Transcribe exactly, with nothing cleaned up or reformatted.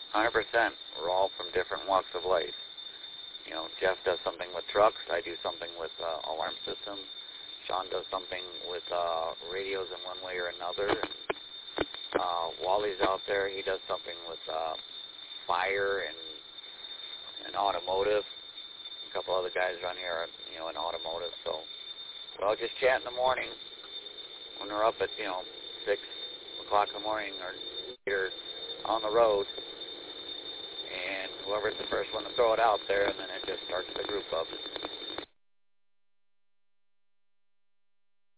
one hundred percent. We're all from different walks of life. You know, Jeff does something with trucks. I do something with uh, alarm systems. Sean does something with uh, radios in one way or another. And, uh, Wally's out there. He does something with uh, fire and, and automotive. A couple other guys around here are, you know, in automotive. So we'll just chat in the morning when we're up at, you know, six o'clock in the morning or here on the road. And whoever's the first one to throw it out there, and then it just starts the group up.